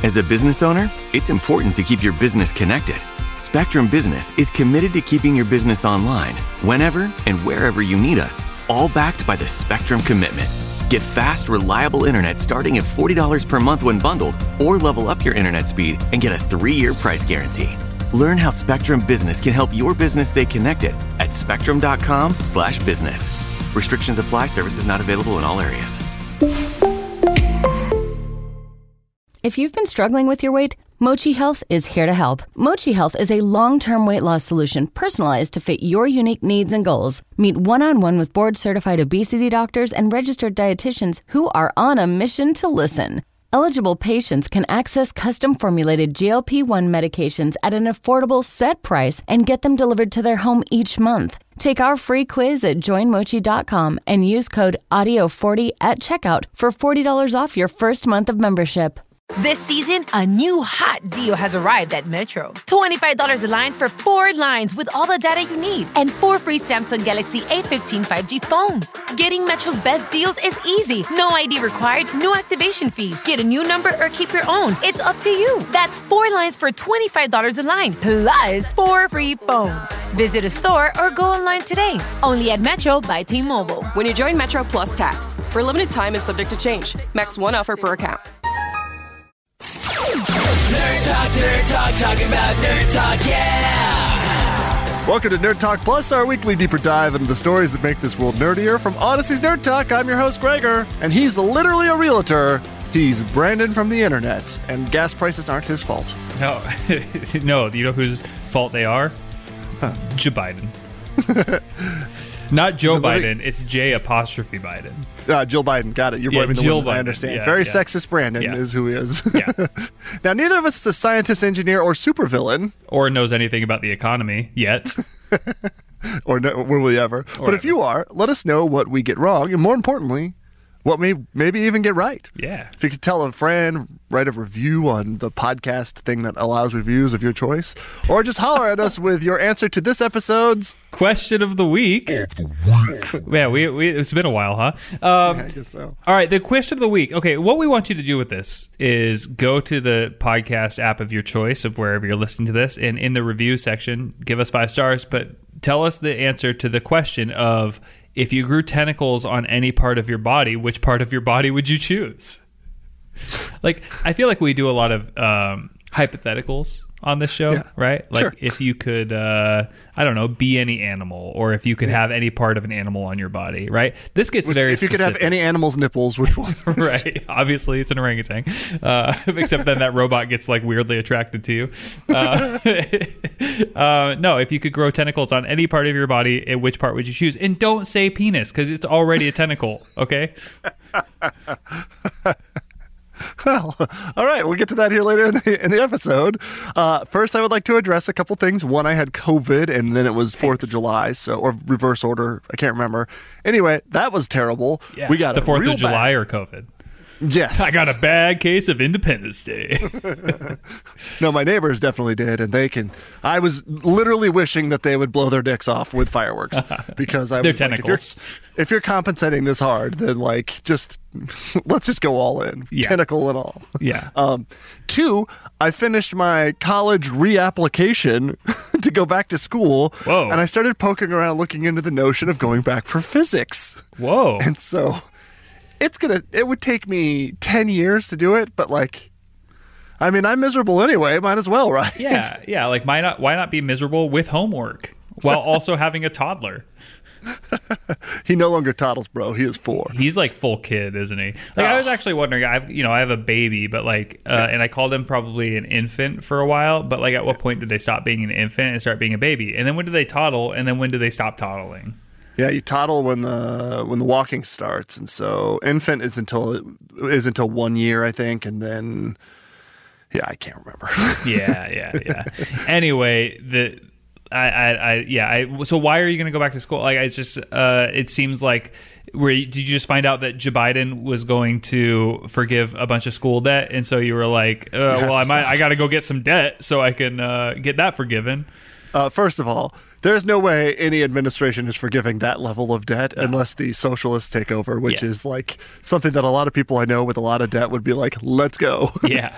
As a business owner, it's important to keep your business connected. Spectrum Business is committed to keeping your business online whenever and wherever you need us, all backed by the Spectrum Commitment. Get fast, reliable internet starting at $40 per month when bundled, or level up your internet speed and get a 3-year price guarantee. Learn how Spectrum Business can help your business stay connected at spectrum.com/business. Restrictions apply. Services not available in all areas. If you've been struggling with your weight, Mochi Health is here to help. Mochi Health is a long-term weight loss solution personalized to fit your unique needs and goals. Meet one-on-one with board-certified obesity doctors and registered dietitians who are on a mission to listen. Eligible patients can access custom-formulated GLP-1 medications at an affordable set price and get them delivered to their home each month. Take our free quiz at joinmochi.com and use code AUDIO40 at checkout for $40 off your first month of membership. This season, a new hot deal has arrived at Metro. $25 a line for 4 lines with all the data you need and 4 free Samsung Galaxy A15 5G phones. Getting Metro's best deals is easy. No ID required, no activation fees. Get a new number or keep your own. It's up to you. That's 4 lines for $25 a line, plus 4 free phones. Visit a store or go online today. Only at Metro by T-Mobile. When you join Metro Plus Tax, for a limited time and subject to change. Max 1 offer per account. Nerd Talk, talking about Nerd Talk, yeah! Welcome to Nerd Talk Plus, our weekly deeper dive into the stories that make this world nerdier. From Odyssey's Nerd Talk, I'm your host, Gregor, and he's literally a realtor. He's Brandon from the internet, and gas prices aren't his fault. No, no, you know whose fault they are? Joe Biden. Not Joe Biden, it's J apostrophe Biden. Jill Biden, got it. You're blaming the woman, I understand. Yeah, Very sexist Brandon is who he is. Yeah. Now, neither of us is a scientist, engineer, or supervillain. Or knows anything about the economy yet. Or will we ever? But if you are, let us know what we get wrong, and more importantly, what maybe even get right. Yeah. If you could tell a friend, write a review on the podcast thing that allows reviews of your choice, or just holler at us with your answer to this episode's question of the week. Yeah, it's been a while, huh? I guess so. All right, the question of the week. Okay, what we want you to do with this is go to the podcast app of your choice of wherever you're listening to this, and in the review section, give us 5 stars, but tell us the answer to the question of, if you grew tentacles on any part of your body, which part of your body would you choose? Like, I feel like we do a lot of hypotheticals on this show, right? Like, sure. If you could, I don't know, be any animal, or if you could have any part of an animal on your body, right? This gets very specific. If you could have any animal's nipples, which one? Right. Obviously, it's an orangutan. Except then that robot gets, like, weirdly attracted to you. No, if you could grow tentacles on any part of your body, which part would you choose? And don't say penis, because it's already a tentacle, okay? Well, all right, we'll get to that here later in the episode. First, I would like to address a couple things. One, I had COVID, and then it was 4th of July, or reverse order. I can't remember. Anyway, that was terrible. Yeah. We got the 4th of July bad. or COVID? Yes. I got a bad case of Independence Day. No, my neighbors definitely did, and I was literally wishing that they would blow their dicks off with fireworks, because I was tentacles. Like, if you're compensating this hard, then let's just go all in, tentacle and all. Yeah. 2, I finished my college reapplication to go back to school. Whoa. And I started poking around, looking into the notion of going back for physics. Whoa. And so it would take me 10 years to do it, but I'm miserable anyway, might as well, right? Yeah. Like, why not be miserable with homework while also having a toddler? He no longer toddles, bro. He is 4. He's like full kid, isn't he? Like, I was actually wondering, I have a baby, but and I called him probably an infant for a while, but at what point did they stop being an infant and start being a baby? And then when do they toddle? And then when do they stop toddling? Yeah, you toddle when the walking starts, and so infant is until 1 year, I think, and then I can't remember. Yeah. Anyway, so why are you going to go back to school? Like, it's just it seems like, did you just find out that Joe Biden was going to forgive a bunch of school debt, and so you were like, I got to go get some debt so I can get that forgiven? First of all, There's no way any administration is forgiving that level of debt unless the socialists take over, which is like something that a lot of people I know with a lot of debt would be like, let's go. Yeah.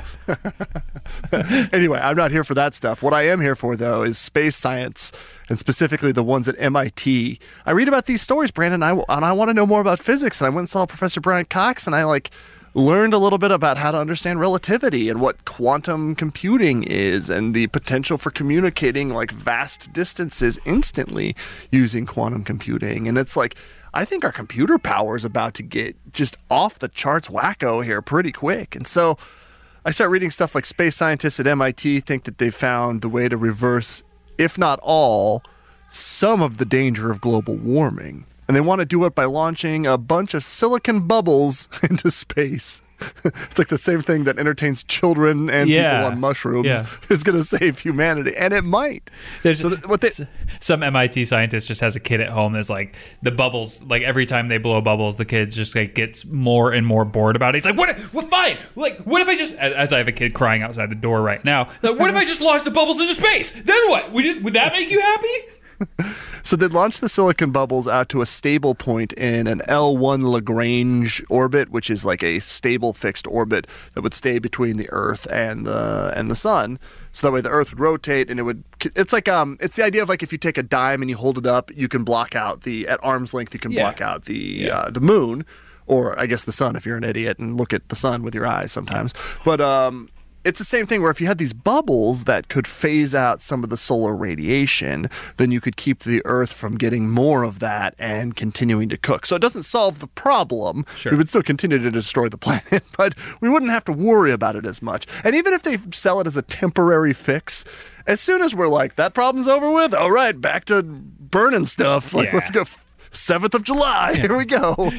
Anyway, I'm not here for that stuff. What I am here for, though, is space science, and specifically the ones at MIT. I read about these stories, Brandon, and I want to know more about physics. And I went and saw Professor Brian Cox, and I learned a little bit about how to understand relativity and what quantum computing is and the potential for communicating vast distances instantly using quantum computing. And it's I think our computer power is about to get just off the charts wacko here pretty quick. And so I start reading stuff like space scientists at MIT think that they've found the way to reverse, if not all, some of the danger of global warming. And they want to do it by launching a bunch of silicon bubbles into space. It's like the same thing that entertains children and people on mushrooms is going to save humanity. And it might. Some MIT scientist just has a kid at home that's the bubbles, every time they blow bubbles, the kid just gets more and more bored about it. He's like, what fine. What if I just, as I have a kid crying outside the door right now, what if I just launched the bubbles into space? Then what? Would that make you happy? So they launched the silicon bubbles out to a stable point in an L1 Lagrange orbit, which is a stable fixed orbit that would stay between the Earth and the sun. So that way the Earth would rotate, and it's the idea of if you take a dime and you hold it up, you can block out at arm's length, you can block out the moon, or I guess the sun if you're an idiot and look at the sun with your eyes sometimes. But it's the same thing where if you had these bubbles that could phase out some of the solar radiation, then you could keep the Earth from getting more of that and continuing to cook. So it doesn't solve the problem. Sure. We would still continue to destroy the planet, but we wouldn't have to worry about it as much. And even if they sell it as a temporary fix, as soon as we're that problem's over with, all right, back to burning stuff. Let's go. 7th of July. Here we go.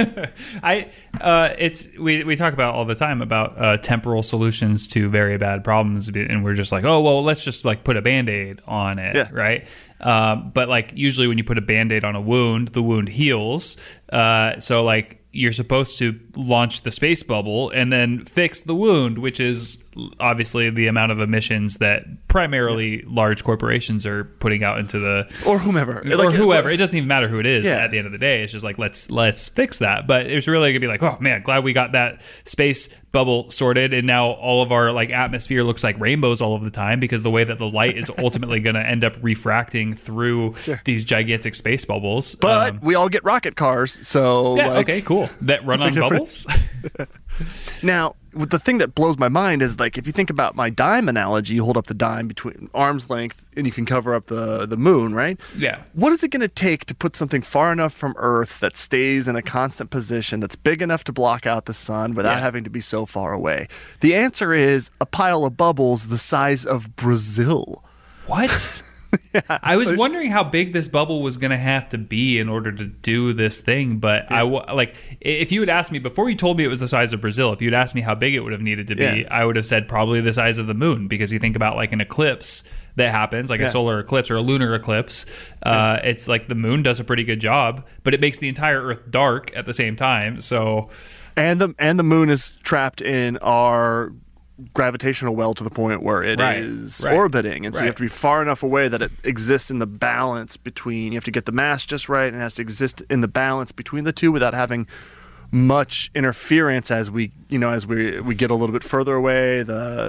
We talk about all the time about temporal solutions to very bad problems, and we're just let's just put a Band-Aid on it, right? But usually when you put a Band-Aid on a wound, the wound heals. So you're supposed to launch the space bubble and then fix the wound, which is obviously the amount of emissions that primarily large corporations are putting out into or whomever. It doesn't even matter who it is at the end of the day. It's just let's fix that. But it's really gonna be oh man, glad we got that space bubble sorted, and now all of our atmosphere looks like rainbows all of the time because the way that the light is ultimately going to end up refracting through these gigantic space bubbles. But we all get rocket cars, so okay, cool. That run on bubbles. Now, the thing that blows my mind is if you think about my dime analogy, you hold up the dime between arm's length and you can cover up the moon, right? Yeah. What is it going to take to put something far enough from Earth that stays in a constant position that's big enough to block out the sun without having to be so far away? The answer is a pile of bubbles the size of Brazil. What? I was wondering how big this bubble was going to have to be in order to do this thing, but if you had asked me before you told me it was the size of Brazil, if you'd asked me how big it would have needed to be, I would have said probably the size of the moon, because you think about an eclipse that happens, a solar eclipse or a lunar eclipse. It's the moon does a pretty good job, but it makes the entire Earth dark at the same time. So, and the moon is trapped in our gravitational well to the point where it is orbiting, and so you have to be far enough away that it exists in the balance between, you have to get the mass just right, and it has to exist in the balance between the two without having much interference as we get a little bit further away.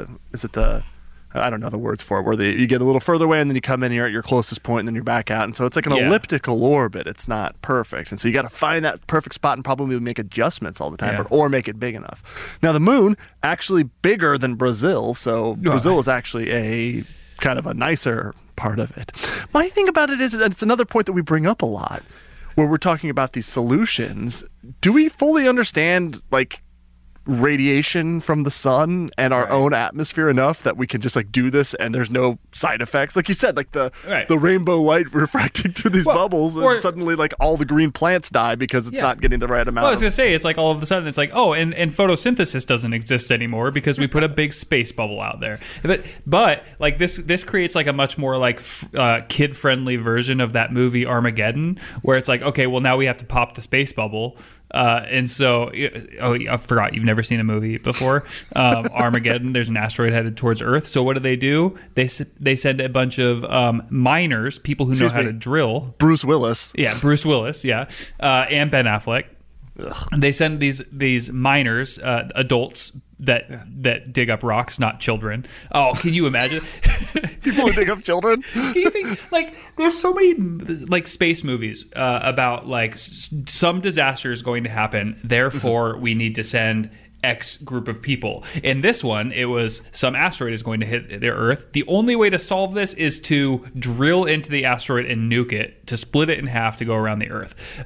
I don't know the words for it, where you get a little further away and then you come in, you're at your closest point, and then you're back out. And so it's an elliptical orbit. It's not perfect. And so you got to find that perfect spot and probably make adjustments all the time or make it big enough. Now, the moon, actually bigger than Brazil. So Brazil is actually a kind of a nicer part of it. My thing about it is, it's another point that we bring up a lot, where we're talking about these solutions. Do we fully understand, radiation from the sun and our own atmosphere enough that we can just do this and there's no side effects? Like you said, the rainbow light refracting through these bubbles, and suddenly all the green plants die because it's not getting the right amount. Well, I was gonna say, it's all of a sudden it's and photosynthesis doesn't exist anymore because we put a big space bubble out there. But this creates a much more kid friendly version of that movie Armageddon, where it's okay, well, now we have to pop the space bubble And so, I forgot, you've never seen a movie before. Armageddon, there's an asteroid headed towards Earth. So what do? They send a bunch of miners, people who know how to drill. Bruce Willis. Yeah, Bruce Willis, yeah. And Ben Affleck. Ugh. They send these miners, adults that dig up rocks, not children. Oh, can you imagine? People who dig up children? Can you think, like, there's so many, like, space movies about, like, some disaster is going to happen, therefore we need to send X group of people. In this one, it was some asteroid is going to hit the Earth. The only way to solve this is to drill into the asteroid and nuke it, to split it in half to go around the Earth.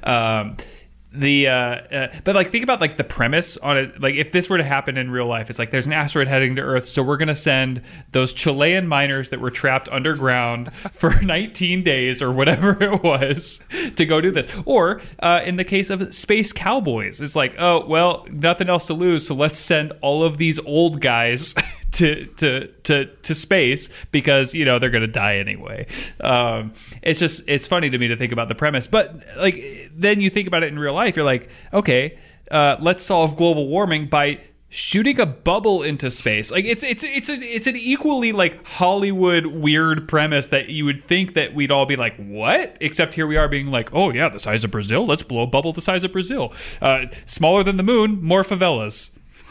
But like, think about like the premise on it. Like, if this were to happen in real life, it's like there's an asteroid heading to Earth, so we're gonna send those Chilean miners that were trapped underground for 19 days or whatever it was to go do this. Or in the case of space cowboys, it's like, oh well, nothing else to lose, so let's send all of these old guys to space because, you know, they're gonna die anyway. It's funny to me to think about the premise, but like then you think about it in real life, you're like, okay, let's solve global warming by shooting a bubble into space. Like it's an equally like Hollywood weird premise that you would think that we'd all be like, what? Except here we are being like, oh yeah, the size of Brazil, let's blow a bubble the size of Brazil. Smaller than the moon, more favelas.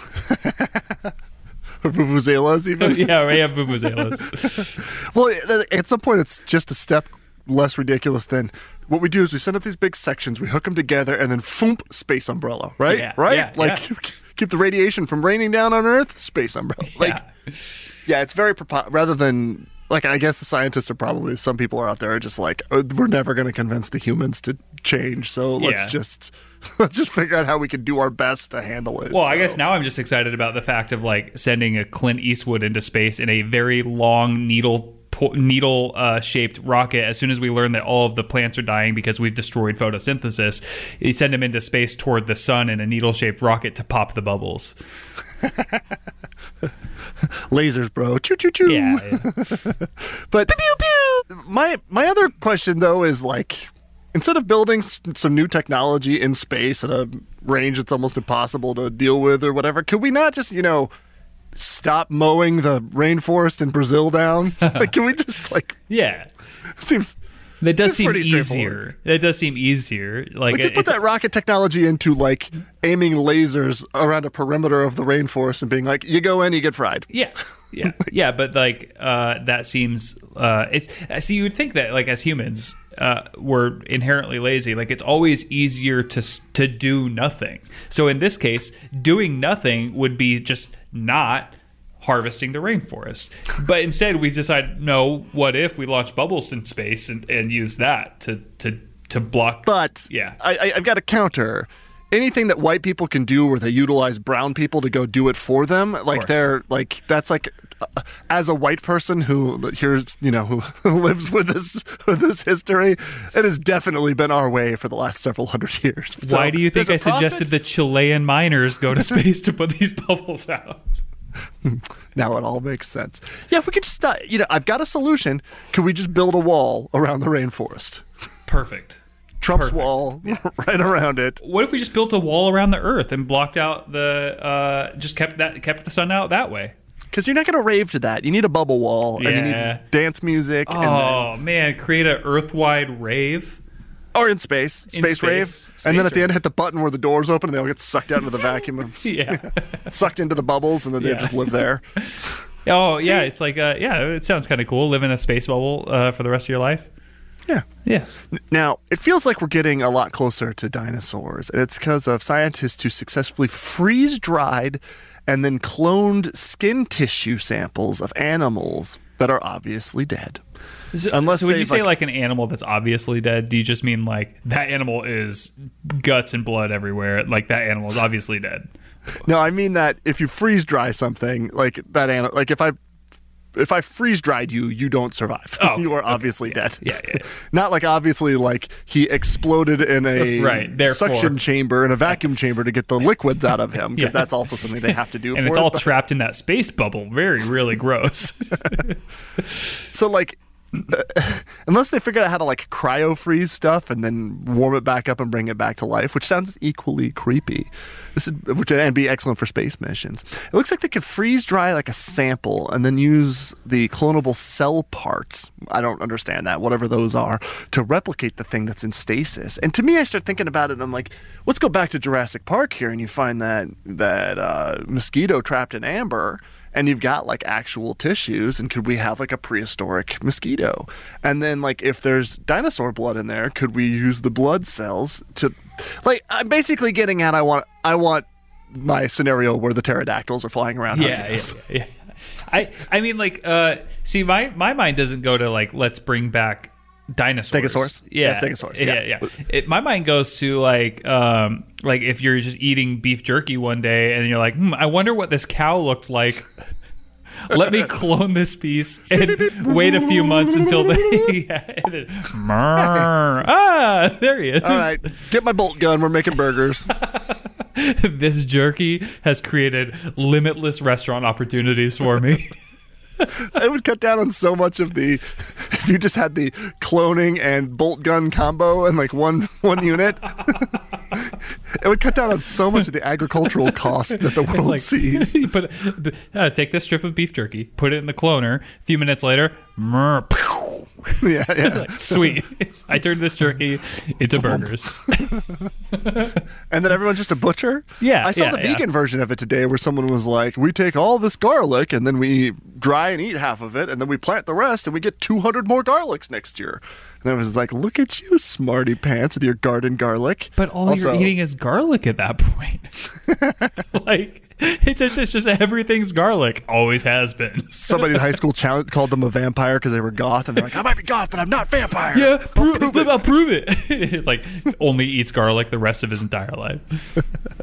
Vuvuzelas even? Yeah, we have vuvuzelas. Well, at some point it's just a step less ridiculous than what we do is we send up these big sections, we hook them together, and then foomp, space umbrella, right? Yeah, right? yeah, like, yeah. Keep the radiation from raining down on Earth, space umbrella. Like, yeah, it's very, rather than, like, I guess the scientists are probably, some people are out there are just like, oh, we're never going to convince the humans to change, so let's just figure out how we can do our best to handle it. Well, I guess now I'm just excited about the fact of like sending a Clint Eastwood into space in a very long needle-shaped rocket. As soon as we learn that all of the plants are dying because we've destroyed photosynthesis, you send him into space toward the sun in a needle-shaped rocket to pop the bubbles. Lasers, bro. Choo choo choo. Yeah. But pew, pew. My other question though is like, instead of building some new technology in space at a range that's almost impossible to deal with or whatever, could we not just, you know, stop mowing the rainforest in Brazil down? Like, can we just like? Yeah. Seems. That does seem easier. That does seem easier. Like just put that rocket technology into like aiming lasers around a perimeter of the rainforest and being like, you go in, you get fried. Yeah. Yeah. Yeah. But like that seems so you would think that like as humans we're inherently lazy. Like it's always easier to do nothing. So in this case, doing nothing would be just not harvesting the rainforest. But instead we've decided, no, what if we launch bubbles in space and use that to block. But yeah, I've got a counter. Anything that white people can do where they utilize brown people to go do it for them, like they're like, that's like, as a white person who here's, you know, who lives with this history, it has definitely been our way for the last several hundred years. So why do you think I suggested the Chilean miners go to space to put these bubbles out? Now it all makes sense. Yeah, if we could just, you know, I've got a solution. Could we just build a wall around the rainforest? Perfect. Trump's wall, right around it. What if we just built a wall around the Earth and blocked out the, just kept the sun out that way? Because you're not going to rave to that. You need a bubble wall, and you need dance music. Oh, man, create an Earth-wide rave. Or in space. Space rave. And then at the end, hit the button where the doors open, and they all get sucked out into the vacuum. Of, sucked into the bubbles, and then they just live there. Oh, yeah, it's like, it sounds kind of cool, live in a space bubble for the rest of your life. Yeah. Yeah. Now, it feels like we're getting a lot closer to dinosaurs, and it's because of scientists who successfully freeze-dried and then cloned skin tissue samples of animals that are obviously dead. So when you say like an animal that's obviously dead, do you just mean like that animal is guts and blood everywhere? Like that animal is obviously dead? No, I mean that if you freeze dry something, like that animal, like if I freeze dried you, you don't survive. Oh, you are obviously dead. Yeah. Not like obviously like he exploded in a suction chamber, in a vacuum chamber to get the liquids out of him, because that's also something they have to do. And it's all trapped in that space bubble. Really gross. So like, unless they figure out how to like cryo freeze stuff and then warm it back up and bring it back to life, which sounds equally creepy. And be excellent for space missions. It looks like they could freeze dry like a sample and then use the clonable cell parts. I don't understand that, whatever those are, to replicate the thing that's in stasis. And to me, I start thinking about it and I'm like, let's go back to Jurassic Park here, and you find that mosquito trapped in amber, and you've got like actual tissues, and could we have like a prehistoric mosquito? And then like if there's dinosaur blood in there, could we use the blood cells to, like, I'm basically getting at I want my scenario where the pterodactyls are flying around hunting us. Yeah. I mean, like, see, my mind doesn't go to like, let's bring back dinosaurs. Stegosaurus? Yeah, Stegosaurus. Yeah. My mind goes to like if you're just eating beef jerky one day and you're like, I wonder what this cow looked like. Let me clone this piece and wait a few months until there he is. All right, get my bolt gun. We're making burgers. This jerky has created limitless restaurant opportunities for me. It would cut down on so much of the, if you just had the cloning and bolt gun combo in like one unit, it would cut down on so much of the agricultural cost that the world sees. Take this strip of beef jerky, put it in the cloner. A few minutes later, yeah. Like, sweet. I turned this jerky into burgers. And then everyone's just a butcher? Yeah. I saw the vegan version of it today where someone was like, we take all this garlic and then we dry and eat half of it and then we plant the rest and we get 200 more garlics next year. And I was like, look at you, smarty pants, with your garden garlic. But all you're eating is garlic at that point. Like, it's just everything's garlic. Always has been. Somebody in high school called them a vampire because they were goth, and they're like, I might be goth, but I'm not vampire. Yeah, I'll prove it. It's like, only eats garlic the rest of his entire life.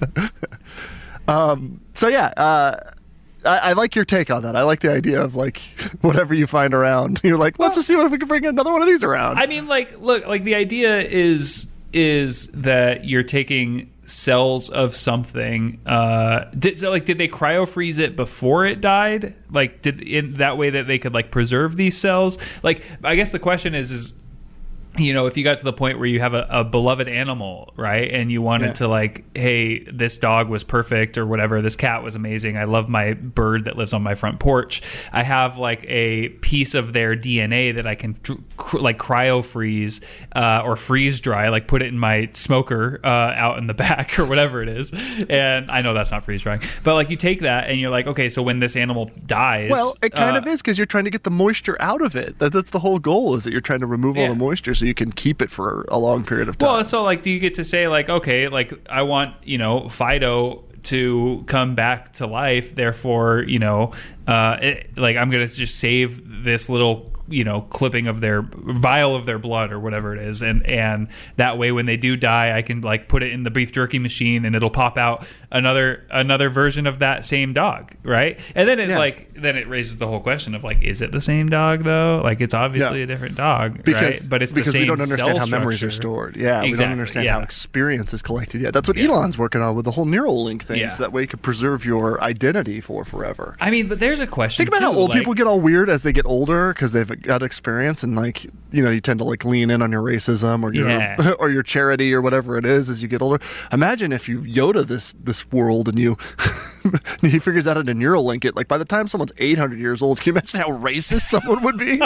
I like your take on that. I like the idea of like whatever you find around. You're like, let's just see if we can bring another one of these around. I mean, like, look, like the idea is that you're taking cells of something. Did they cryo freeze it before it died? Like, in that way that they could like preserve these cells? Like, I guess the question is. You know, if you got to the point where you have a beloved animal, right, and you wanted to like, hey, this dog was perfect or whatever, this cat was amazing, I love my bird that lives on my front porch, I have like a piece of their DNA that I can like cryo freeze or freeze dry, like put it in my smoker out in the back or whatever it is. And I know that's not freeze drying, but like you take that and you're like, okay, so when this animal dies, well, it kind of is, because you're trying to get the moisture out of it. That's the whole goal, is that you're trying to remove all the moisture so you can keep it for a long period of time. Well, so like, do you get to say like, okay, like I want, Fido to come back to life, therefore, like I'm going to just save this little, clipping of their vial of their blood or whatever it is, and that way when they do die, I can like put it in the beef jerky machine and it'll pop out another version of that same dog, right? And then then it raises the whole question of like, is it the same dog though? Like, it's obviously a different dog, right? But it's because the same we don't understand how structure. Memories are stored. Yeah, exactly. We don't understand how experience is collected yet. That's what Elon's working on with the whole Neuralink thing, so that way you can preserve your identity for forever. I mean, but there's a question. Think about how old people get all weird as they get older because they've got experience, and like, you tend to like lean in on your racism or your or your charity or whatever it is as you get older. Imagine if you Yoda this world and he figures out how to Neuralink it. Like, by the time someone's 800 years old, can you imagine how racist someone would be?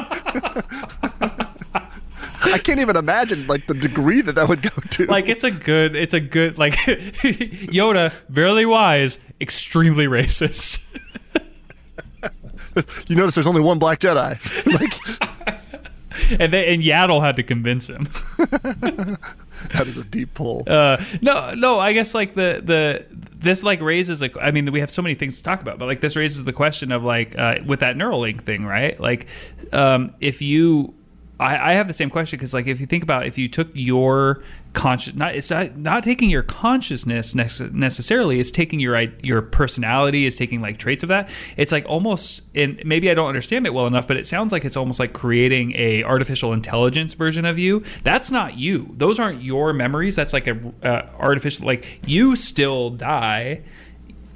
I can't even imagine like the degree that would go to. Like, it's a good like Yoda, very wise, extremely racist. You notice there's only one black Jedi. And Yaddle had to convince him. That is a deep pull. No, I guess like this like raises like, I mean, we have so many things to talk about, but like this raises the question of like with that Neuralink thing, right? Like if you, I have the same question, because like if you think about, if you took your it's not taking your consciousness necessarily, it's taking your personality, it's taking like traits of that. It's like almost, and maybe I don't understand it well enough, but it sounds like it's almost like creating a artificial intelligence version of you. That's not you. Those aren't your memories. That's like a artificial, like, you still die.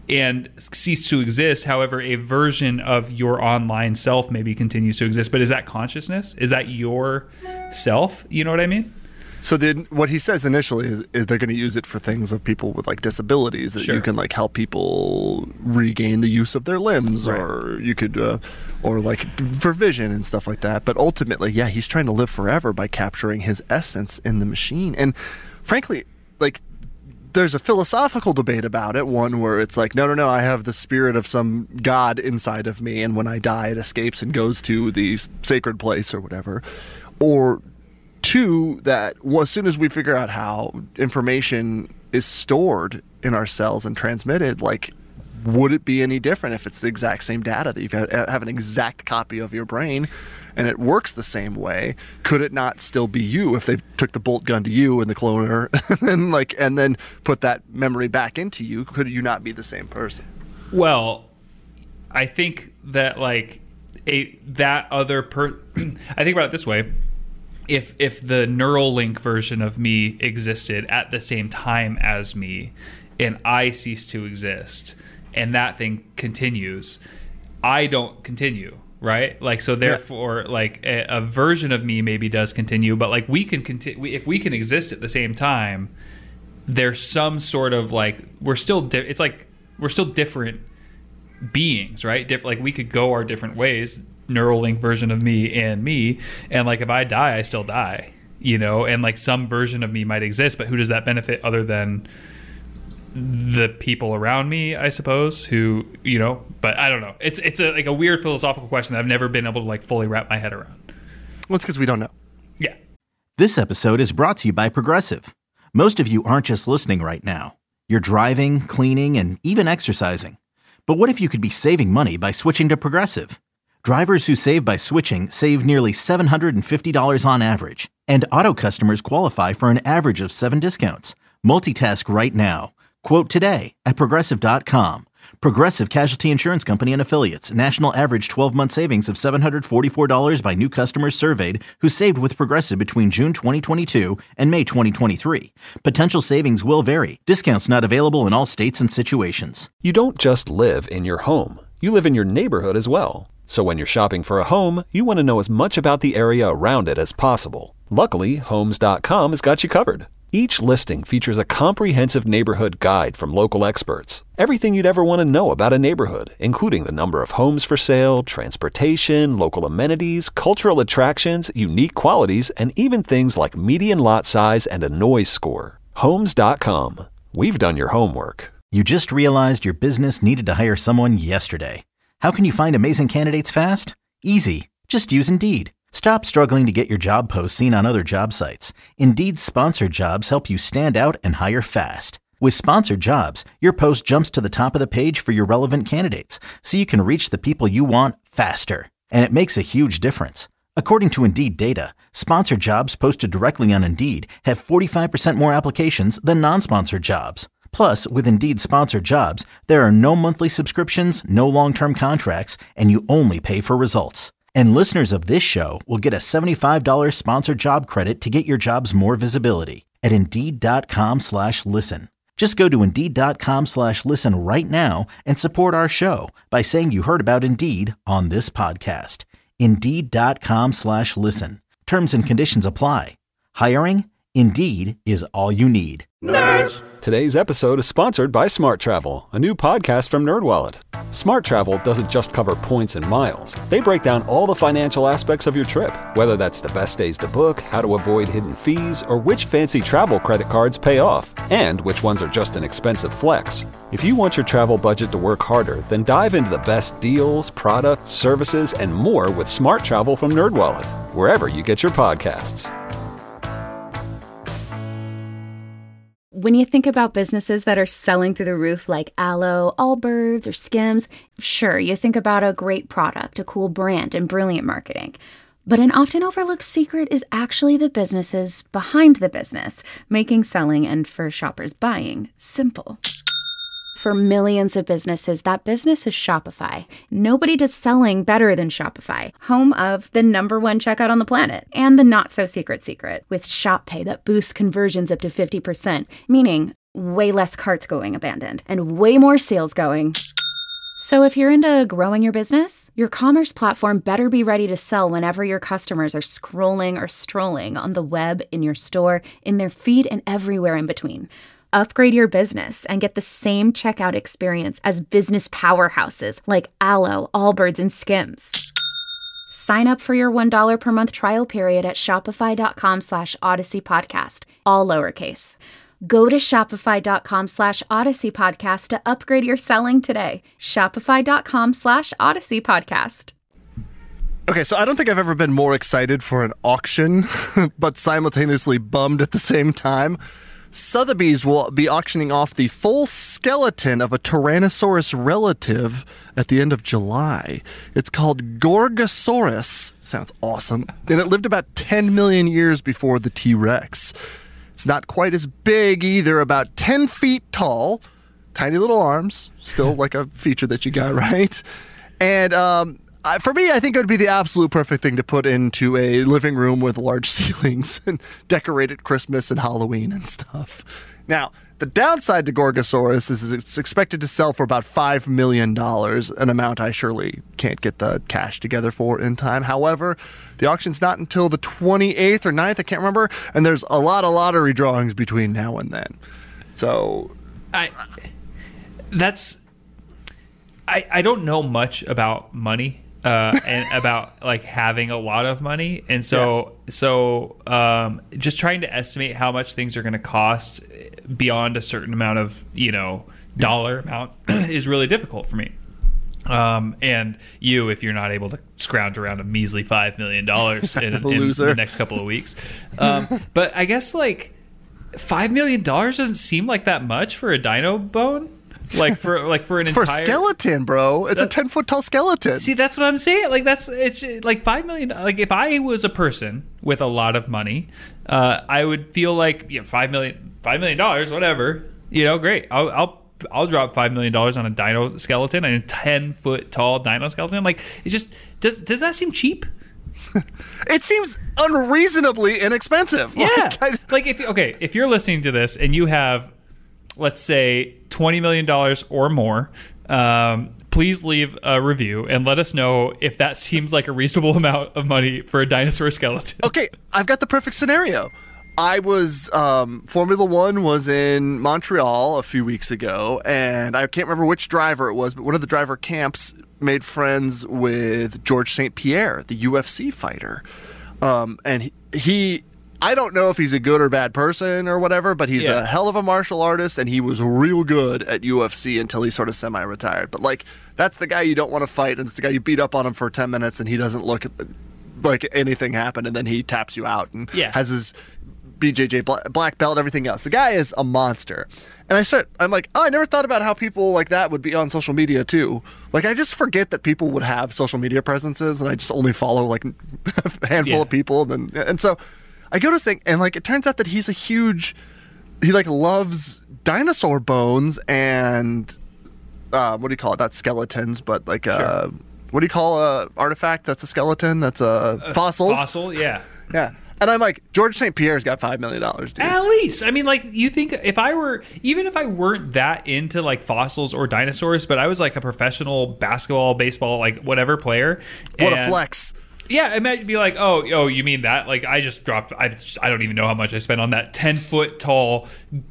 and cease to exist. However, a version of your online self maybe continues to exist. But is that consciousness? Is that your self? You know what I mean? So then what he says initially is they're going to use it for things of people with like disabilities, that you can like help people regain the use of their limbs, or you could, or like for vision and stuff like that. But ultimately, yeah, he's trying to live forever by capturing his essence in the machine. And frankly, like, there's a philosophical debate about it. One where it's like, no, I have the spirit of some god inside of me, and when I die, it escapes and goes to the sacred place or whatever. Or two, that as soon as we figure out how information is stored in our cells and transmitted, like, would it be any different if it's the exact same data, that you have an exact copy of your brain and it works the same way? Could it not still be you if they took the bolt gun to you and the cloner and then put that memory back into you? Could you not be the same person? Well, I think that like I think about it this way. If the Neuralink version of me existed at the same time as me, and I cease to exist, and that thing continues, I don't continue, right? Like, so therefore, like a version of me maybe does continue, but like we can continue if we can exist at the same time. There's some sort of like we're still different beings, right? Like we could go our different ways. Neuralink version of me, and like if I die, I still die, you know, and like some version of me might exist, but who does that benefit other than the people around me, I suppose, who, you know, but I don't know. It's a weird philosophical question that I've never been able to like fully wrap my head around. Well, it's because we don't know. Yeah. This episode is brought to you by Progressive. Most of you aren't just listening right now. You're driving, cleaning, and even exercising. But what if you could be saving money by switching to Progressive? Drivers who save by switching save nearly $750 on average, and auto customers qualify for an average of 7 discounts. Multitask right now. Quote today at Progressive.com. Progressive Casualty Insurance Company and Affiliates. National average 12-month savings of $744 by new customers surveyed who saved with Progressive between June 2022 and May 2023. Potential savings will vary. Discounts not available in all states and situations. You don't just live in your home. You live in your neighborhood as well. So when you're shopping for a home, you want to know as much about the area around it as possible. Luckily, Homes.com has got you covered. Each listing features a comprehensive neighborhood guide from local experts. Everything you'd ever want to know about a neighborhood, including the number of homes for sale, transportation, local amenities, cultural attractions, unique qualities, and even things like median lot size and a noise score. Homes.com. We've done your homework. You just realized your business needed to hire someone yesterday. How can you find amazing candidates fast? Easy. Just use Indeed. Stop struggling to get your job posts seen on other job sites. Indeed's sponsored jobs help you stand out and hire fast. With sponsored jobs, your post jumps to the top of the page for your relevant candidates, so you can reach the people you want faster. And it makes a huge difference. According to Indeed data, sponsored jobs posted directly on Indeed have 45% more applications than non-sponsored jobs. Plus, with Indeed sponsored jobs, there are no monthly subscriptions, no long-term contracts, and you only pay for results. And listeners of this show will get a $75 sponsored job credit to get your jobs more visibility at Indeed.com/listen. Just go to Indeed.com/listen right now and support our show by saying you heard about Indeed on this podcast. Indeed.com/listen. Terms and conditions apply. Hiring? Indeed is all you need. Nerds! Today's episode is sponsored by Smart Travel, a new podcast from NerdWallet. Smart Travel doesn't just cover points and miles. They break down all the financial aspects of your trip, whether that's the best days to book, how to avoid hidden fees, or which fancy travel credit cards pay off, and which ones are just an expensive flex. If you want your travel budget to work harder, then dive into the best deals, products, services, and more with Smart Travel from NerdWallet, wherever you get your podcasts. When you think about businesses that are selling through the roof like Aloe, Allbirds, or Skims, sure, you think about a great product, a cool brand, and brilliant marketing. But an often overlooked secret is actually the businesses behind the business, making selling and for shoppers buying simple. For millions of businesses, that business is Shopify. Nobody does selling better than Shopify, home of the #1 checkout on the planet, and the not-so-secret secret with Shop Pay that boosts conversions up to 50%, meaning way less carts going abandoned, and way more sales going. So if you're into growing your business, your commerce platform better be ready to sell whenever your customers are scrolling or strolling on the web, in your store, in their feed, and everywhere in between. Upgrade your business and get the same checkout experience as business powerhouses like Allo, Allbirds, and Skims. Sign up for your $1 per month trial period at shopify.com/Odyssey Podcast, all lowercase. Go to shopify.com/Odyssey Podcast to upgrade your selling today. Shopify.com/Odyssey Podcast. Okay, so I don't think I've ever been more excited for an auction, but simultaneously bummed at the same time. Sotheby's will be auctioning off the full skeleton of a Tyrannosaurus relative at the end of July. It's called Gorgosaurus. Sounds awesome. And it lived about 10 million years before the T-Rex. It's not quite as big either, about 10 feet tall. Tiny little arms. Still like a feature that you got, right? And for me, I think it would be the absolute perfect thing to put into a living room with large ceilings and decorate at Christmas and Halloween and stuff. Now, the downside to Gorgosaurus is it's expected to sell for about $5 million, an amount I surely can't get the cash together for in time. However, the auction's not until the 28th or 9th, I can't remember, and there's a lot of lottery drawings between now and then. So... I don't know much about money. And about like having a lot of money, and so just trying to estimate how much things are going to cost beyond a certain amount of dollar amount is really difficult for me. And if you're not able to scrounge around a measly $5 million in the next couple of weeks, but I guess like $5 million doesn't seem like that much for a dino bone. For an entire skeleton, bro. It's a 10-foot tall skeleton. See, that's what I'm saying. It's like $5 million. Like if I was a person with a lot of money, I would feel like $5 million, whatever. Great. I'll drop $5 million on a dino skeleton, and a 10-foot tall dino skeleton. Like it just does that seem cheap? It seems unreasonably inexpensive. Yeah. If you're listening to this and you have, let's say, $20 million or more, please leave a review and let us know if that seems like a reasonable amount of money for a dinosaur skeleton. Okay, I've got the perfect scenario. I was, Formula One was in Montreal a few weeks ago, and I can't remember which driver it was, but one of the driver camps made friends with George St. Pierre, the UFC fighter. And he I don't know if he's a good or bad person or whatever, but he's a hell of a martial artist, and he was real good at UFC until he sort of semi-retired. But, like, that's the guy you don't want to fight, and it's the guy you beat up on him for 10 minutes, and he doesn't look like anything happened, and then he taps you out and has his BJJ black belt and everything else. The guy is a monster. And I'm like, I never thought about how people like that would be on social media too. Like, I just forget that people would have social media presences, and I just only follow like a handful of people. And so I go to this thing, and like, it turns out that he like loves dinosaur bones and what do you call it? Not skeletons, but like what do you call a artifact that's a skeleton? That's a fossils. Fossil, yeah. Yeah. And I'm like, George St. Pierre's got $5 million, dude. At least. I mean, like, you think if I weren't that into like fossils or dinosaurs, but I was like a professional basketball, baseball, like whatever player. What a flex. Yeah, it might be like, oh, you mean that? Like, I just dropped, I don't even know how much I spent on that 10-foot tall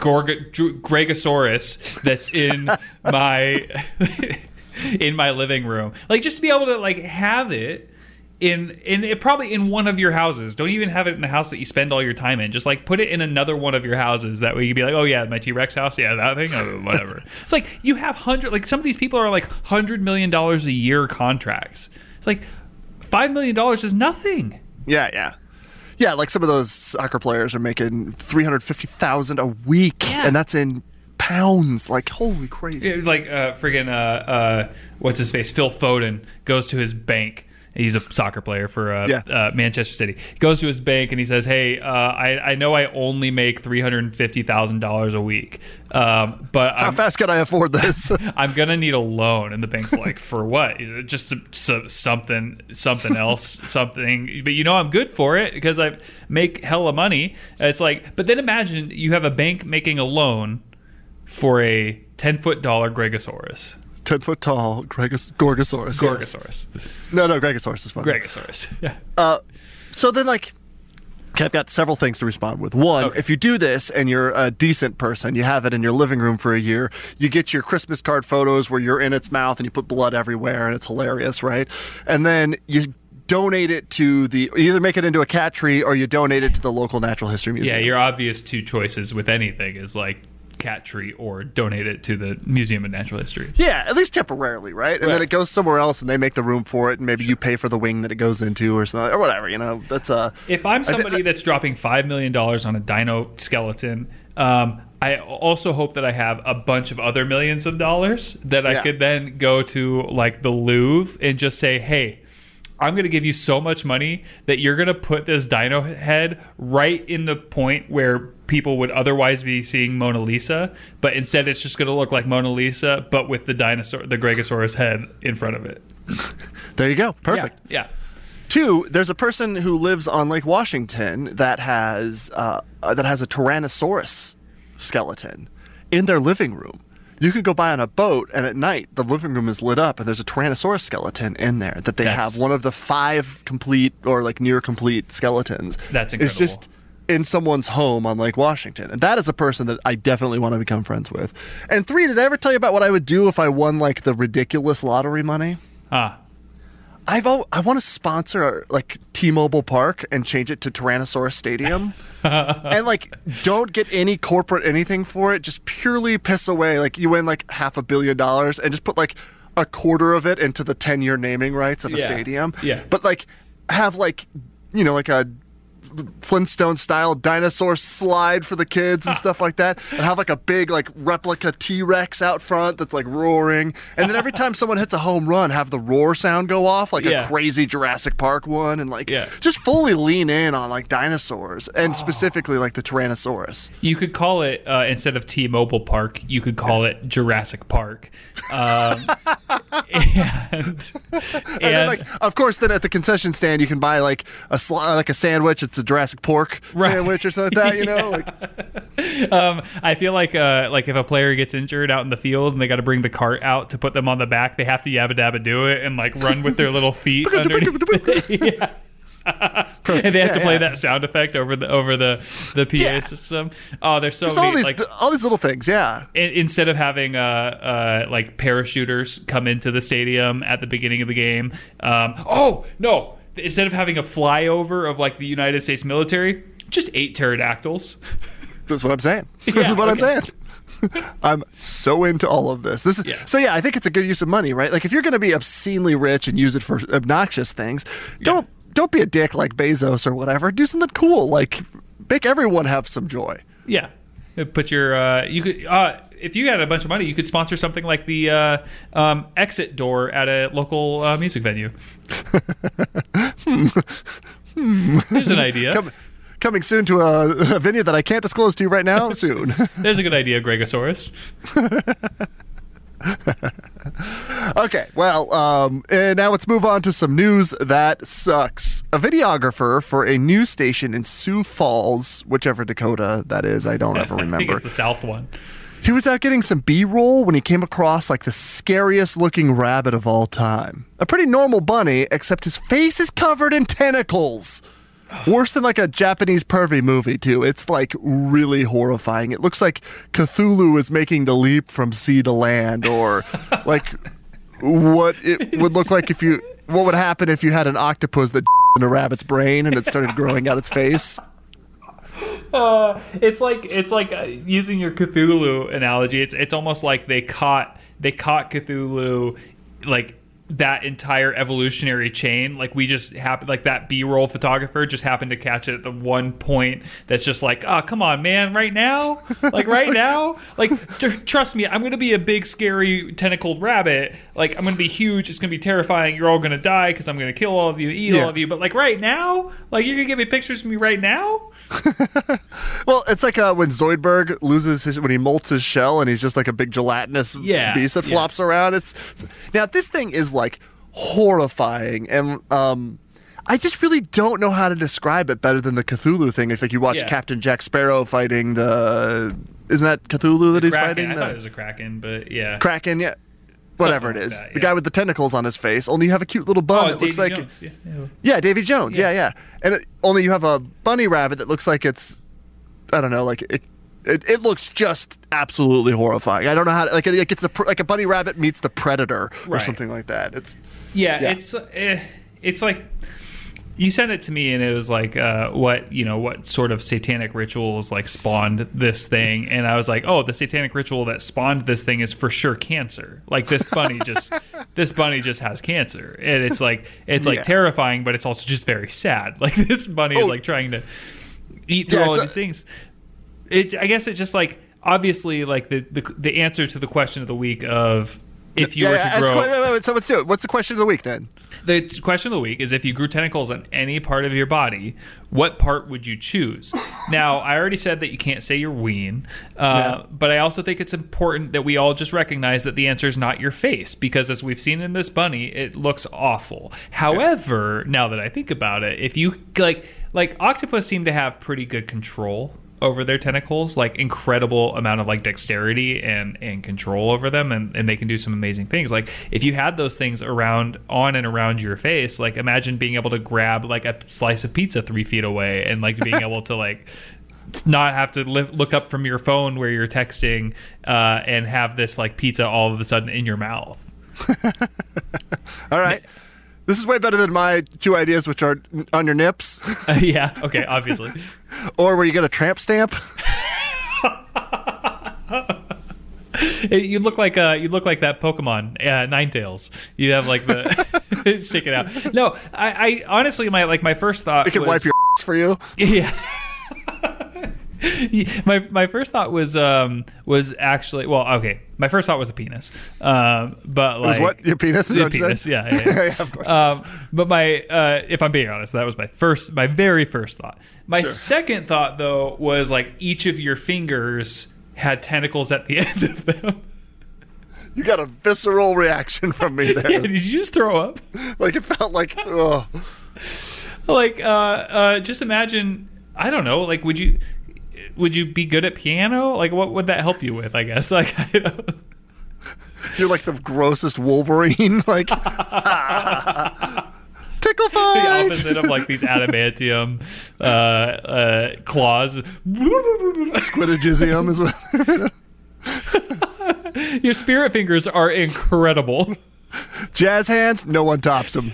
Gregosaurus that's in my living room. Like, just to be able to like have it probably in one of your houses. Don't even have it in a house that you spend all your time in. Just like put it in another one of your houses. That way you can be like, oh yeah, my T-Rex house, yeah, that thing, whatever. It's like you have some of these people are like $100 million a year contracts. It's like $5 million is nothing. Yeah. Like some of those soccer players are making $350,000 a week, and that's in pounds. Like, holy crazy. Yeah, like friggin' what's his face? Phil Foden goes to his bank. He's a soccer player for Manchester City. He goes to his bank and he says, hey, I know I only make $350,000 a week, but how fast can I afford this? I'm going to need a loan. And the bank's like, for what? Just something else, something. But I'm good for it because I make hella money. It's like, but then imagine you have a bank making a loan for a 10-foot tall Gregosaurus? 10-foot tall Gorgosaurus. Gorgosaurus. Yes. No, Gregosaurus is fun. Gregosaurus. Yeah. So then, like, okay, I've got several things to respond with. One, if you do this and you're a decent person, you have it in your living room for a year, you get your Christmas card photos where you're in its mouth and you put blood everywhere and it's hilarious, right? And then you donate it to either make it into a cat tree or you donate it to the local natural history museum. Yeah, your obvious two choices with anything is like cat tree or donate it to the Museum of Natural History. Yeah, at least temporarily, right? And then it goes somewhere else and they make the room for it and maybe you pay for the wing that it goes into or something or whatever, you know. That's if I'm somebody that's dropping $5 million on a dino skeleton, I also hope that I have a bunch of other millions of dollars that I could then go to like the Louvre and just say, hey, I'm going to give you so much money that you're going to put this dino head right in the point where people would otherwise be seeing Mona Lisa, but instead it's just going to look like Mona Lisa, but with the Gregosaurus head in front of it. There you go. Perfect. Yeah. 2, there's a person who lives on Lake Washington that has a Tyrannosaurus skeleton in their living room. You could go by on a boat, and at night, the living room is lit up, and there's a Tyrannosaurus skeleton in there that they have one of the 5 complete or like near complete skeletons. That's incredible. It's just in someone's home on Lake Washington. And that is a person that I definitely want to become friends with. And 3, did I ever tell you about what I would do if I won like the ridiculous lottery money? I want to sponsor like T-Mobile Park and change it to Tyrannosaurus Stadium, and like don't get any corporate anything for it. Just purely piss away. Like you win like $500 million and just put like a quarter of it into the 10-year naming rights of a stadium. Yeah. But like have like like a Flintstone style dinosaur slide for the kids and stuff like that, and have like a big like replica T-Rex out front that's like roaring, and then every time someone hits a home run have the roar sound go off like a crazy Jurassic Park one, and like just fully lean in on like dinosaurs and specifically like the Tyrannosaurus. You could call it instead of T-Mobile Park, you could call it Jurassic Park. And then, like, of course, then at the concession stand you can buy like a sandwich. It's a Jurassic Pork sandwich or something like that, you know. Like, I feel like if a player gets injured out in the field and they got to bring the cart out to put them on the back, they have to yabba dabba do it and like run with their little feet underneath. And they have to play that sound effect over the PA system. Oh, they're so just all these little things. Instead of having like parachuters come into the stadium at the beginning of the game. Instead of having a flyover of like the United States military, just 8 pterodactyls. That's what I'm saying. I'm saying. I'm so into all of this. So I think it's a good use of money, right? Like if you're going to be obscenely rich and use it for obnoxious things, don't be a dick like Bezos or whatever. Do something cool. Like make everyone have some joy. Yeah. Put your you could if you had a bunch of money, you could sponsor something like the exit door at a local music venue. There's an idea. Coming soon to a venue that I can't disclose to you right now. Soon. There's a good idea, Gregosaurus. Okay, well, and now let's move on to some news that sucks. A videographer for a news station in Sioux Falls, whichever Dakota that is, I don't ever remember. I think it's the south one. He was out getting some B-roll when he came across like the scariest looking rabbit of all time. A pretty normal bunny, except his face is covered in tentacles. Worse than like a Japanese pervy movie, too. It's like really horrifying. It looks like Cthulhu is making the leap from sea to land, or like what it would look like what would happen if you had an octopus that in a rabbit's brain and it started growing out its face. It's like using your Cthulhu analogy. It's almost like they caught Cthulhu like that entire evolutionary chain. Like we just happened, like that B-roll photographer just happened to catch it at the one point that's just like, oh, come on, man, right now? Like right now? Like trust me, I'm going to be a big, scary, tentacled rabbit. Like I'm going to be huge. It's going to be terrifying. You're all going to die because I'm going to kill all of you, eat all of you. But like right now? Like you're going to give me pictures of me right now? Well, it's like when Zoidberg when he molts his shell and he's just like a big gelatinous beast that flops around. Now this thing is like horrifying, and I just really don't know how to describe it better than the Cthulhu thing. If like you watch Captain Jack Sparrow fighting the Isn't that Cthulhu that he's Kraken. fighting? I thought it was a Kraken, but yeah. Kraken, yeah. Whatever it is. Like that, the guy with the tentacles on his face. Only you have a cute little bun that looks like... Jones. Yeah, Davy Jones. Yeah. And only you have a bunny rabbit that looks like it's... I don't know, like... It looks just absolutely horrifying. I don't know how... Like a bunny rabbit meets the Predator or something like that. It's like... You sent it to me, and it was like, what sort of satanic rituals like spawned this thing? And I was like, oh, the satanic ritual that spawned this thing is for sure cancer. Like this bunny just has cancer, and it's like terrifying, but it's also just very sad. Like this bunny is like trying to eat through all of these things. I guess it's just like obviously like the answer to the question of the week of if you were to grow. So let's do it. What's the question of the week then? The question of the week is if you grew tentacles on any part of your body, what part would you choose? Now, I already said that you can't say your ween, but I also think it's important that we all just recognize that the answer is not your face, because as we've seen in this bunny, it looks awful. However, now that I think about it, if you like octopus seem to have pretty good control over their tentacles, like incredible amount of like dexterity and control over them, and they can do some amazing things. Like if you had those things on and around your face, like imagine being able to grab like a slice of pizza 3 feet away and like being able to like not have to look up from your phone where you're texting and have this like pizza all of a sudden in your mouth. All right. This is way better than my 2 ideas, which are on your nips. Yeah, okay, obviously. Or where you get a tramp stamp. You look like that Pokemon, Ninetales. You have like the sticking out. No, I honestly my first thought. It can wipe your ass for you. Yeah. My first thought was actually my first thought was a penis, but like it was what your penis is a penis, yeah, of course. But if I'm being honest, that was my very first thought. My second thought though was like each of your fingers had tentacles at the end of them. You got a visceral reaction from me there. Yeah, did you just throw up? Like it felt like ugh. Like just imagine, I don't know, like would you be good at piano? Like, what would that help you with, I guess? Like, I don't... You're like the grossest Wolverine. Like, tickle fight! The opposite of, like, these adamantium claws. Squidogisium is what... Your spirit fingers are incredible. Jazz hands, no one tops them.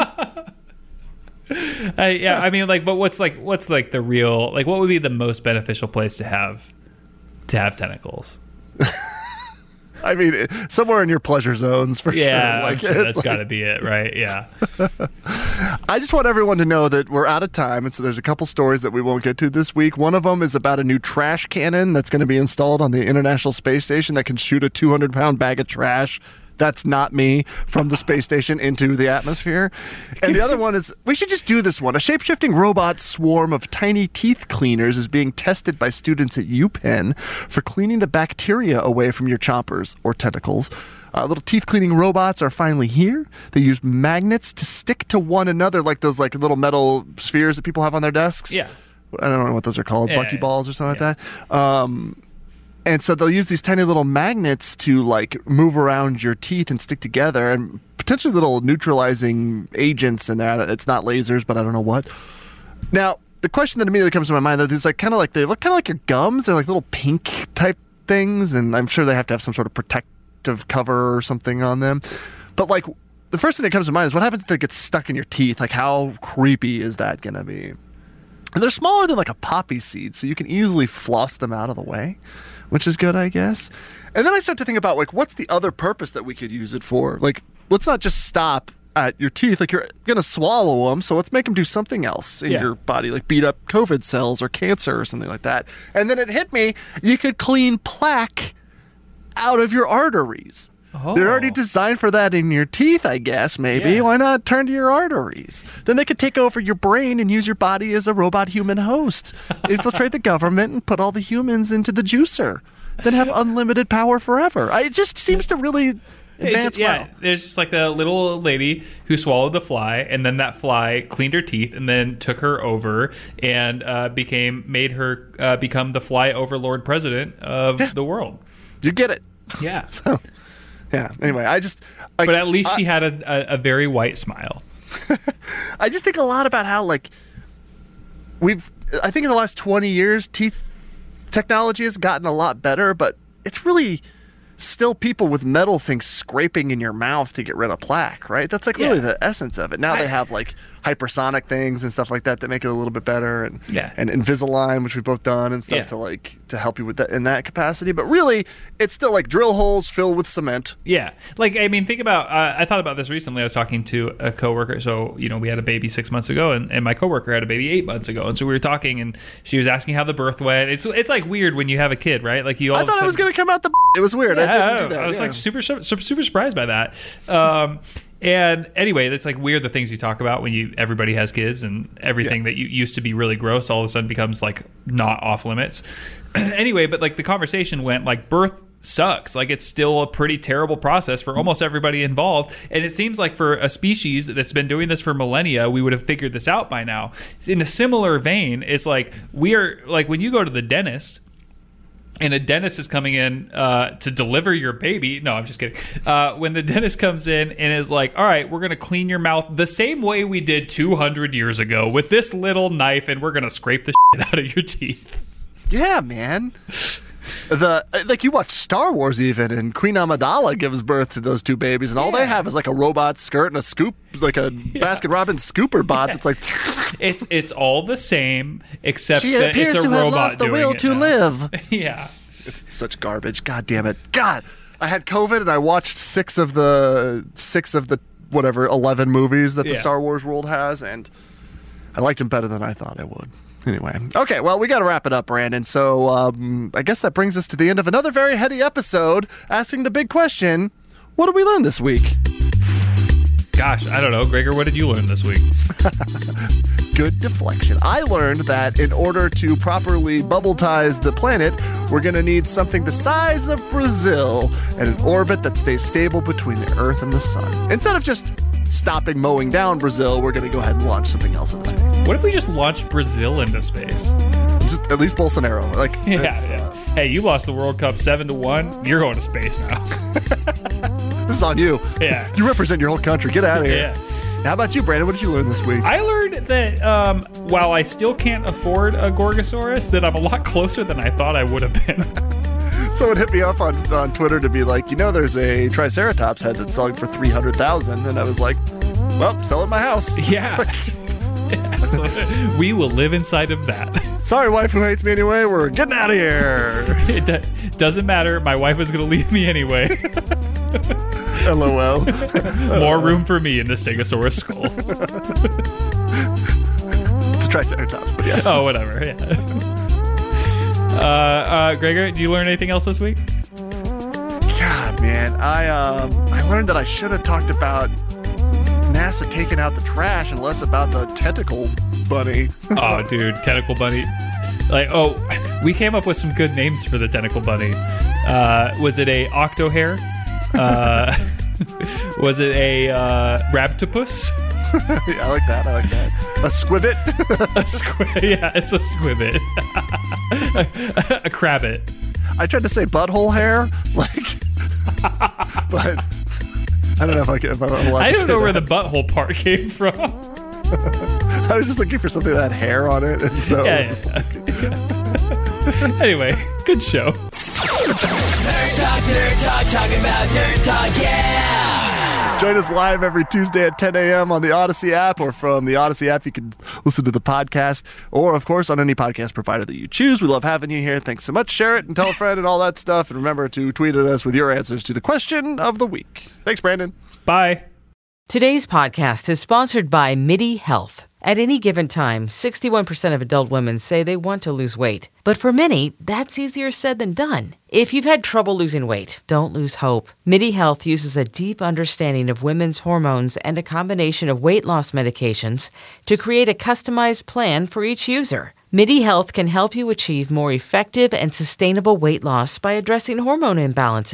I mean, like, but what's the real, like, what would be the most beneficial place to have tentacles? I mean, somewhere in your pleasure zones for sure. Yeah, like, sure that's got to be it, right? Yeah. I just want everyone to know that we're out of time, and so there's a couple stories that we won't get to this week. One of them is about a new trash cannon that's going to be installed on the International Space Station that can shoot a 200-pound bag of trash. That's not me from the space station into the atmosphere. And the other one is, we should just do this one. A shape-shifting robot swarm of tiny teeth cleaners is being tested by students at UPenn for cleaning the bacteria away from your chompers or tentacles. Little teeth cleaning robots are finally here. They use magnets to stick to one another, like those like little metal spheres that people have on their desks. Yeah. I don't know what those are called, buckyballs or something like that. And so they'll use these tiny little magnets to like move around your teeth and stick together, and potentially little neutralizing agents in there. It's not lasers, but I don't know what. Now, the question that immediately comes to my mind, though, is like they look kind of like your gums. They're like little pink type things, and I'm sure they have to have some sort of protective cover or something on them. But like the first thing that comes to mind is what happens if they get stuck in your teeth? Like how creepy is that going to be? And they're smaller than like a poppy seed, so you can easily floss them out of the way, which is good, I guess. And then I start to think about, like, what's the other purpose that we could use it for? Like, let's not just stop at your teeth. Like, you're going to swallow them, so let's make them do something else in your body, like beat up COVID cells or cancer or something like that. And then it hit me, you could clean plaque out of your arteries. Oh. They're already designed for that in your teeth, I guess, maybe. Yeah. Why not turn to your arteries? Then they could take over your brain and use your body as a robot human host. Infiltrate the government and put all the humans into the juicer. Then have unlimited power forever. It just seems to really advance well. There's just like a little lady who swallowed the fly, and then that fly cleaned her teeth, and then took her over and made her become the fly overlord president of the world. You get it. Yeah. So, yeah. Anyway, I just. But at least she had a very white smile. I just think a lot about how I think in the last 20 years, teeth technology has gotten a lot better, but it's really still people with metal things scraping in your mouth to get rid of plaque, right? That's really the essence of it. Now they have hypersonic things and stuff like that make it a little bit better, and Invisalign, which we've both done, and stuff to help you with that in that capacity. But really, it's still like drill holes filled with cement. Yeah, think about. I thought about this recently. I was talking to a coworker. So we had a baby 6 months ago, and my coworker had a baby 8 months ago, and so we were talking, and she was asking how the birth went. It's like weird when you have a kid, right? Like I thought it was going to come out the. It was weird. I didn't do that. I was like super surprised by that. And anyway, it's like weird the things you talk about when everybody has kids, and everything that you used to be really gross all of a sudden becomes like not off limits. Anyway, but the conversation went birth sucks. It's still a pretty terrible process for almost everybody involved. And it seems like for a species that's been doing this for millennia, we would have figured this out by now. In a similar vein, it's we are when you go to the dentist, and a dentist is coming in to deliver your baby. No, I'm just kidding. When the dentist comes in and is like, all right, we're going to clean your mouth the same way we did 200 years ago with this little knife, and we're going to scrape the shit out of your teeth. Yeah, man. You watch Star Wars even, and Queen Amidala gives birth to those two babies, and all they have is a robot skirt and a scoop, a Baskin-Robbins scooper bot that's It's all the same, except she that appears it's a to robot have lost the doing will it to now. live. Yeah. It's such garbage. God damn it. God. I had COVID and I watched six of the 11 movies that the Star Wars world has, and I liked them better than I thought I would. Anyway. Okay, well, we got to wrap it up, Brandon. So I guess that brings us to the end of another very heady episode, asking the big question, what did we learn this week? Gosh, I don't know. Gregor, what did you learn this week? Good deflection. I learned that in order to properly bubble-tize the planet, we're going to need something the size of Brazil and an orbit that stays stable between the Earth and the Sun. Instead of just stopping mowing down Brazil, we're going to go ahead and launch something else into space. What if we just launched Brazil into space? Just at least Bolsonaro. Hey, you lost the World Cup 7-1. You're going to space now. This is on you. Yeah. You represent your whole country. Get out of here. Yeah. How about you, Brandon? What did you learn this week? I learned that while I still can't afford a Gorgosaurus, that I'm a lot closer than I thought I would have been. Someone hit me up on Twitter to be like, there's a Triceratops head that's selling for $300,000, and I was like, well, sell it in my house. Yeah. So we will live inside of that. Sorry, wife who hates me anyway. We're getting out of here. It doesn't matter. My wife is going to leave me anyway. LOL. More room for me in the Stegosaurus skull. It's a Triceratops, but yes. Oh, whatever. Yeah. Gregor, do you learn anything else this week? God, man, I learned that I should have talked about NASA taking out the trash and less about the tentacle bunny. Oh, dude, tentacle bunny. We came up with some good names for the tentacle bunny. Was it a octohare? Was it a raptopus? Yeah, I like that. A squibbit? Yeah, it's a squibbit. A crabbit. I tried to say butthole hair, but I don't know if I can. I don't know where the butthole part came from. I was just looking for something that had hair on it, and so. Yeah. Anyway, good show. Nerd Talk, talking about Nerd Talk, yeah! Join us live every Tuesday at 10 a.m. on the Odyssey app, or from the Odyssey app, you can listen to the podcast, or, of course, on any podcast provider that you choose. We love having you here. Thanks so much. Share it and tell a friend and all that stuff. And remember to tweet at us with your answers to the question of the week. Thanks, Brandon. Bye. Today's podcast is sponsored by MIDI Health. At any given time, 61% of adult women say they want to lose weight. But for many, that's easier said than done. If you've had trouble losing weight, don't lose hope. MIDI Health uses a deep understanding of women's hormones and a combination of weight loss medications to create a customized plan for each user. MIDI Health can help you achieve more effective and sustainable weight loss by addressing hormone imbalances.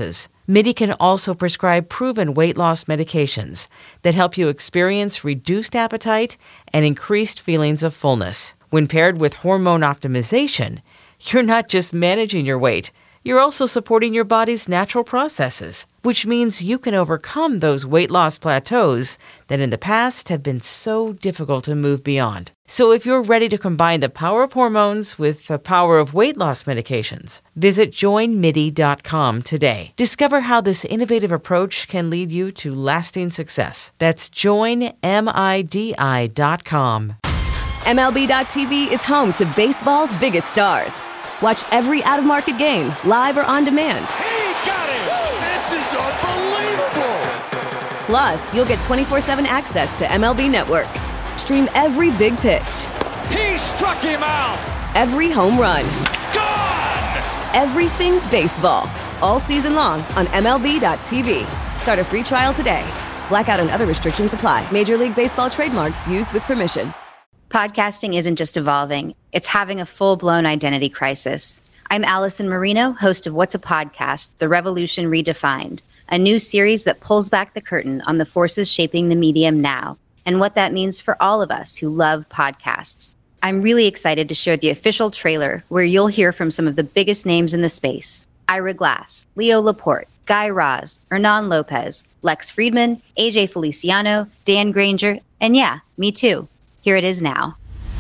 MIDI can also prescribe proven weight loss medications that help you experience reduced appetite and increased feelings of fullness. When paired with hormone optimization, you're not just managing your weight, you're also supporting your body's natural processes, which means you can overcome those weight loss plateaus that in the past have been so difficult to move beyond. So if you're ready to combine the power of hormones with the power of weight loss medications, visit joinmidi.com today. Discover how this innovative approach can lead you to lasting success. That's joinmidi.com. MLB.tv is home to baseball's biggest stars. Watch every out-of-market game, live or on demand. He got it! This is unbelievable! Plus, you'll get 24/7 access to MLB Network. Stream every big pitch. He struck him out! Every home run. Gone! Everything baseball. All season long on MLB.tv. Start a free trial today. Blackout and other restrictions apply. Major League Baseball trademarks used with permission. Podcasting isn't just evolving, it's having a full-blown identity crisis. I'm Allison Marino, host of What's a Podcast? The Revolution Redefined, a new series that pulls back the curtain on the forces shaping the medium now and what that means for all of us who love podcasts. I'm really excited to share the official trailer where you'll hear from some of the biggest names in the space. Ira Glass, Leo Laporte, Guy Raz, Hernan Lopez, Lex Friedman, AJ Feliciano, Dan Granger, and yeah, me too. Here it is now.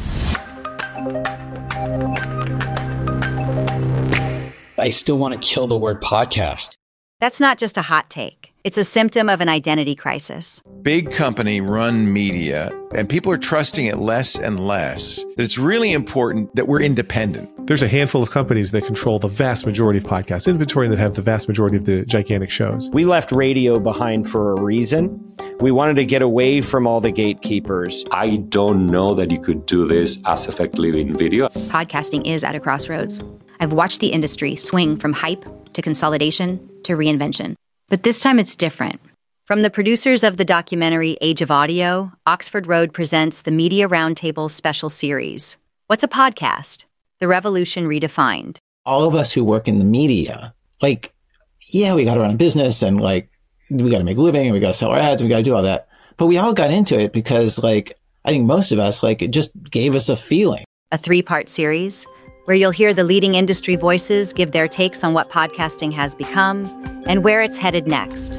I still want to kill the word podcast. That's not just a hot take. It's a symptom of an identity crisis. Big company run media, and people are trusting it less and less. It's really important that we're independent. There's a handful of companies that control the vast majority of podcast inventory and that have the vast majority of the gigantic shows. We left radio behind for a reason. We wanted to get away from all the gatekeepers. I don't know that you could do this as effectively in video. Podcasting is at a crossroads. I've watched the industry swing from hype to consolidation to reinvention. But this time it's different. From the producers of the documentary Age of Audio, Oxford Road presents the Media Roundtable special series. What's a podcast? The Revolution Redefined. All of us who work in the media, we got to run a business and we got to make a living and we got to sell our ads and we got to do all that. But we all got into it because I think most of us, it just gave us a feeling. A 3-part series where you'll hear the leading industry voices give their takes on what podcasting has become and where it's headed next.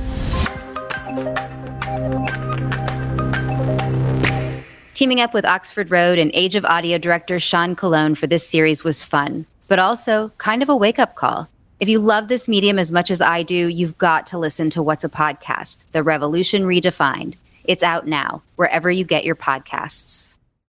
Teaming up with Oxford Road and Age of Audio director Sean Colon for this series was fun, but also kind of a wake-up call. If you love this medium as much as I do, you've got to listen to What's a Podcast? The Revolution Redefined. It's out now, wherever you get your podcasts.